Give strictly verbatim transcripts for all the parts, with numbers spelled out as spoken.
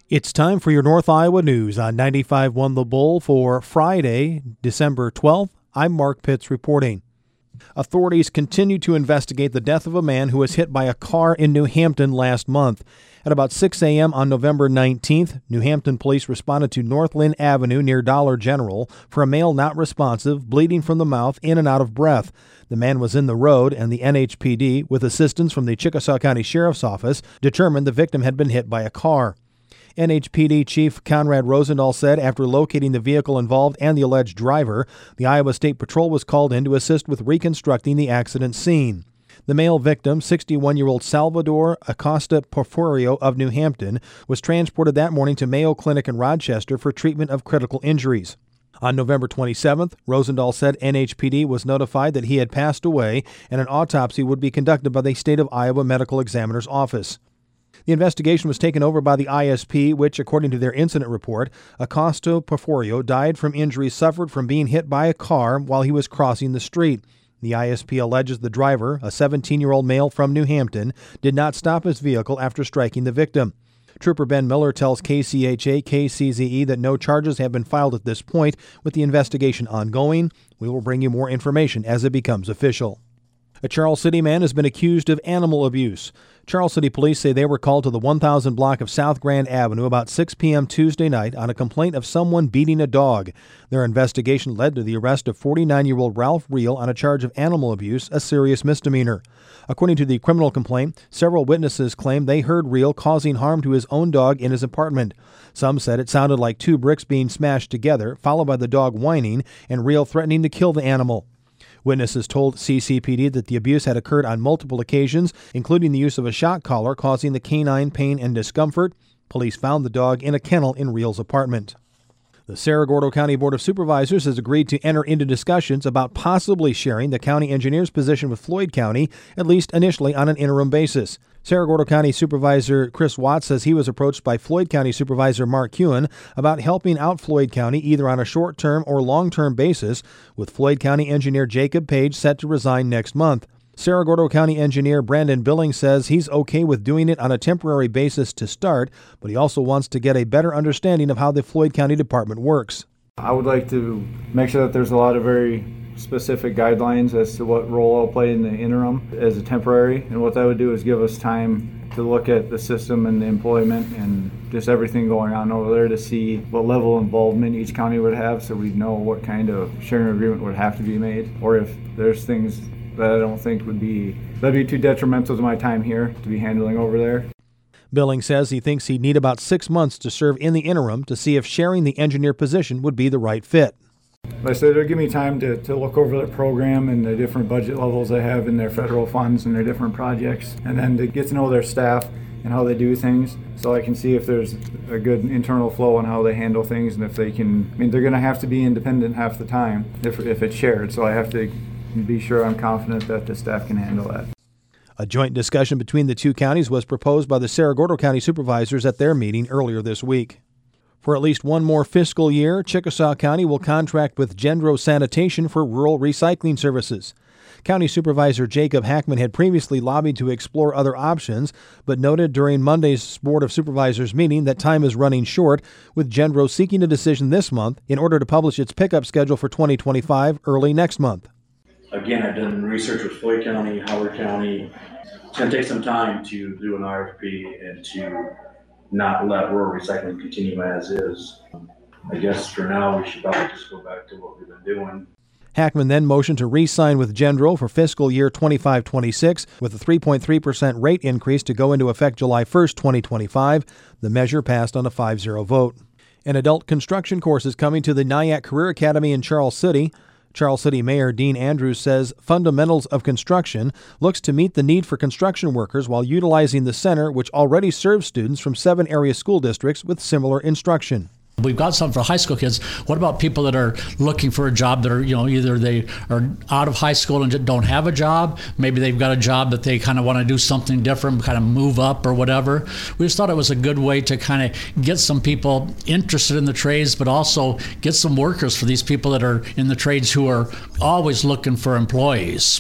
It's time for your North Iowa news on ninety-five point one The Bull for Friday, December twelfth. I'm Mark Pitts reporting. Authorities continue to investigate the death of a man who was hit by a car in New Hampton last month. At about six a.m. on November nineteenth, New Hampton police responded to North Lynn Avenue near Dollar General for a male not responsive, bleeding from the mouth, in and out of breath. The man was in the road, and the N H P D, with assistance from the Chickasaw County Sheriff's Office, determined the victim had been hit by a car. N H P D Chief Conrad Rosendahl said after locating the vehicle involved and the alleged driver, the Iowa State Patrol was called in to assist with reconstructing the accident scene. The male victim, sixty-one-year-old Salvador Acosta Porforio of New Hampton, was transported that morning to Mayo Clinic in Rochester for treatment of critical injuries. On November twenty-seventh, Rosendahl said N H P D was notified that he had passed away and an autopsy would be conducted by the State of Iowa Medical Examiner's Office. The investigation was taken over by the I S P, which, according to their incident report, Acosta Porforio died from injuries suffered from being hit by a car while he was crossing the street. The I S P alleges the driver, a seventeen-year-old male from New Hampton, did not stop his vehicle after striking the victim. Trooper Ben Miller tells K C H A K C Z E that no charges have been filed at this point, with the investigation ongoing. We will bring you more information as it becomes official. A Charles City man has been accused of animal abuse. Charles City police say they were called to the one thousand block of South Grand Avenue about six p.m. Tuesday night on a complaint of someone beating a dog. Their investigation led to the arrest of forty-nine-year-old Ralph Reel on a charge of animal abuse, a serious misdemeanor. According to the criminal complaint, several witnesses claimed they heard Reel causing harm to his own dog in his apartment. Some said it sounded like two bricks being smashed together, followed by the dog whining and Reel threatening to kill the animal. Witnesses told C C P D that the abuse had occurred on multiple occasions, including the use of a shock collar causing the canine pain and discomfort. Police found the dog in a kennel in Reel's apartment. The Cerro Gordo County Board of Supervisors has agreed to enter into discussions about possibly sharing the county engineer's position with Floyd County, at least initially on an interim basis. Cerro Gordo County Supervisor Chris Watts says he was approached by Floyd County Supervisor Mark Ewan about helping out Floyd County either on a short-term or long-term basis, with Floyd County engineer Jacob Page set to resign next month. Cerro Gordo County engineer Brandon Billings says he's okay with doing it on a temporary basis to start, but he also wants to get a better understanding of how the Floyd County Department works. I would like to make sure that there's a lot of very specific guidelines as to what role I'll play in the interim as a temporary, and what that would do is give us time to look at the system and the employment and just everything going on over there to see what level of involvement each county would have, so we'd know what kind of sharing agreement would have to be made, or if there's things that I don't think would be that'd be too detrimental to my time here to be handling over there. Billings says he thinks he'd need about six months to serve in the interim to see if sharing the engineer position would be the right fit. Like I said, it'll give me time to, to look over the program and the different budget levels they have in their federal funds and their different projects, and then to get to know their staff and how they do things, so I can see if there's a good internal flow on how they handle things, and if they can, I mean, they're going to have to be independent half the time if, if it's shared, so I have to be sure I'm confident that the staff can handle that. A joint discussion between the two counties was proposed by the Cerro Gordo County Supervisors at their meeting earlier this week. For at least one more fiscal year, Chickasaw County will contract with Gendro Sanitation for rural recycling services. County Supervisor Jacob Hackman had previously lobbied to explore other options, but noted during Monday's Board of Supervisors meeting that time is running short, with Gendro seeking a decision this month in order to publish its pickup schedule for twenty twenty-five early next month. Again, I've done research with Floyd County, Howard County. It's going to take some time to do an R F P and to not let rural recycling continue as is. I guess for now we should probably just go back to what we've been doing. Hackman then motioned to re-sign with Gendro for fiscal year twenty-five twenty-six with a three point three percent rate increase to go into effect July first, twenty twenty-five. The measure passed on a five zero vote. An adult construction course is coming to the NIAC Career Academy in Charles City. Charles City Mayor Dean Andrews says Fundamentals of Construction looks to meet the need for construction workers while utilizing the center, which already serves students from seven area school districts with similar instruction. We've got some for high school kids. What about people that are looking for a job that are, you know, either they are out of high school and don't have a job, maybe they've got a job that they kind of want to do something different, kind of move up or whatever. We just thought it was a good way to kind of get some people interested in the trades, but also get some workers for these people that are in the trades who are always looking for employees.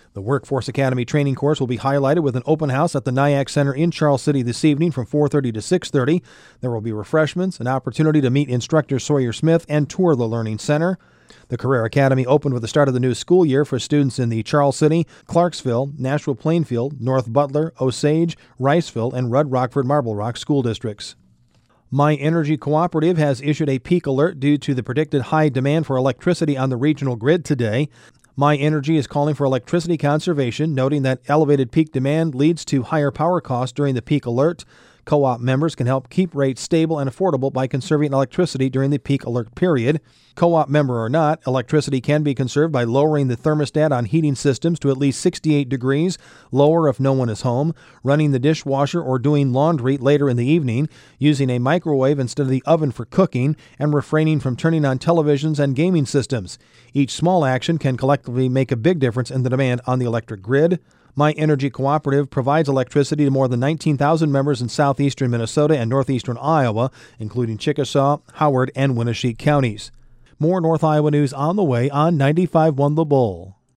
The Workforce Academy training course will be highlighted with an open house at the NIAC Center in Charles City this evening from four thirty to six thirty. There will be refreshments, an opportunity to meet instructor Sawyer Smith, and tour the Learning Center. The Career Academy opened with the start of the new school year for students in the Charles City, Clarksville, Nashville Plainfield, North Butler, Osage, Riceville, and Rudd Rockford Marble Rock school districts. My Energy Cooperative has issued a peak alert due to the predicted high demand for electricity on the regional grid today. My Energy is calling for electricity conservation, noting that elevated peak demand leads to higher power costs during the peak alert. Co-op members can help keep rates stable and affordable by conserving electricity during the peak alert period. Co-op member or not, electricity can be conserved by lowering the thermostat on heating systems to at least sixty-eight degrees, lower if no one is home, running the dishwasher or doing laundry later in the evening, using a microwave instead of the oven for cooking, and refraining from turning on televisions and gaming systems. Each small action can collectively make a big difference in the demand on the electric grid. My Energy Cooperative provides electricity to more than nineteen thousand members in southeastern Minnesota and northeastern Iowa, including Chickasaw, Howard, and Winneshiek counties. More North Iowa news on the way on ninety-five point one The Bull.